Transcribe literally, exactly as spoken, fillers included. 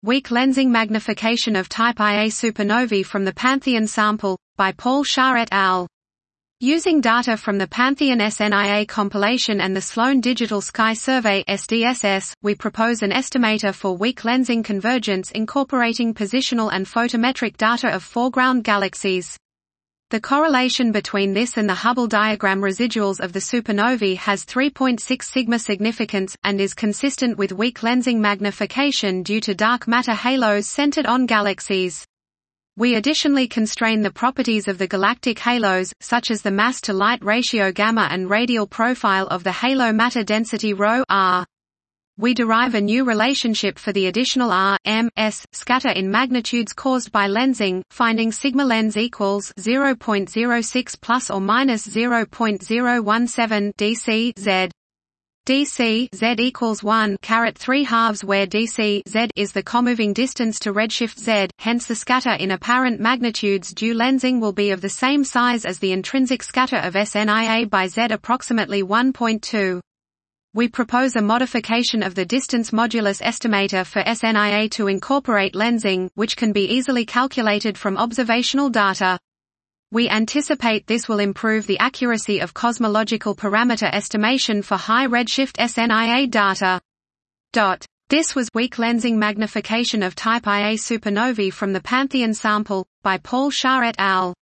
Weak lensing magnification of type Ia supernovae from the Pantheon sample, by Paul Shah et al. Using data from the Pantheon S N I A compilation and the Sloan Digital Sky Survey S D S S, we propose an estimator for weak lensing convergence incorporating positional and photometric data of foreground galaxies. The correlation between this and the Hubble diagram residuals of the supernovae has three point six sigma significance, and is consistent with weak lensing magnification due to dark matter halos centered on galaxies. We additionally constrain the properties of the galactic halos, such as the mass-to-light ratio gamma and radial profile of the halo matter density ρ r. We derive a new relationship for the additional R, M, S, scatter in magnitudes caused by lensing, finding sigma lens equals zero point zero six plus or minus zero point zero one seven D C Z. D C Z equals one caret three halves, where D C Z is the comoving distance to redshift Z, hence the scatter in apparent magnitudes due lensing will be of the same size as the intrinsic scatter of S N I A by Z, approximately one point two. We propose a modification of the distance modulus estimator for S N I A to incorporate lensing, which can be easily calculated from observational data. We anticipate this will improve the accuracy of cosmological parameter estimation for high redshift S N I A data. This was Weak lensing magnification of type Ia supernovae from the Pantheon sample, by Paul Shah et al.